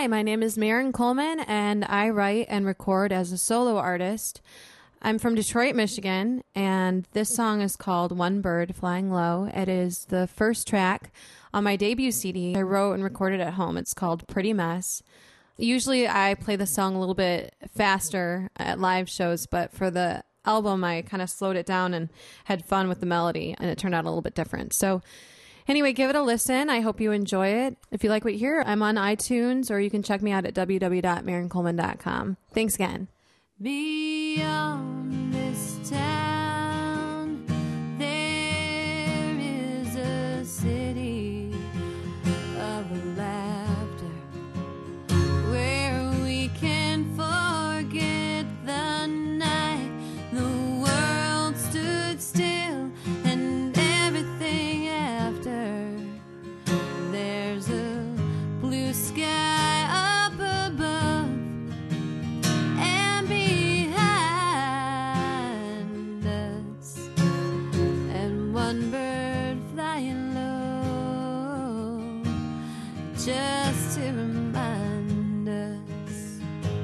Hi, my name is Maren Coleman, and I write and record as a solo artist. I'm from Detroit, Michigan, and this song is called One Bird Flying Low. It is the first track on my debut CD I wrote and recorded at home. It's called Pretty Mess. Usually I play the song a little bit faster at live shows, but for the album I kind of slowed it down and had fun with the melody, and it turned out a little bit different. So anyway, give it a listen. I hope you enjoy it. If you like what you hear, I'm on iTunes, or you can check me out at www.marencoleman.com. Thanks again. Beyond this town, there is a city of laughter where we can forget the night the world stood still and everything after. There's a blue sky up above and behind us, and one bird flying low just to remind us.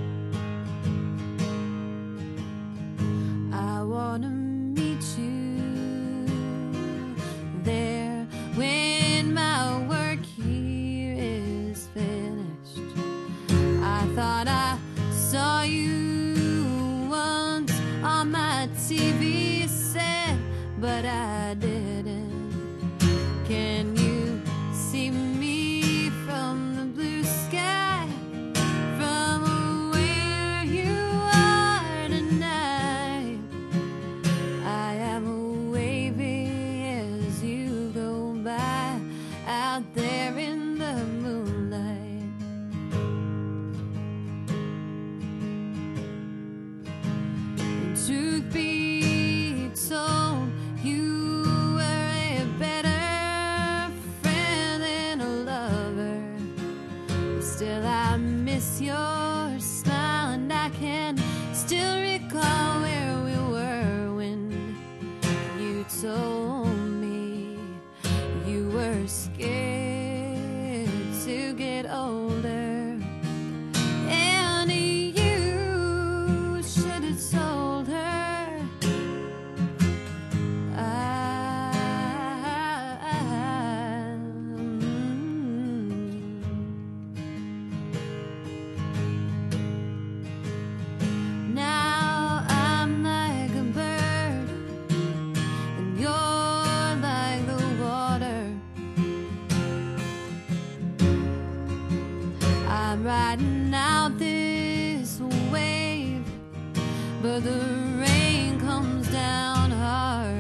I wanna meet you there when my work here is finished. I thought I saw you once on my TV set, but I didn't. Can you see me from the blue sky, from where you are tonight? I am waving as you go by out there in the moonlight. Truth be told, you were a better friend than a lover. Still, I miss your smile, and I can still recall where we were when you told me you were scared to get older. And you should have told her. Now I'm like a bird, and you're like the water. I'm riding out this wave, but the rain comes down hard.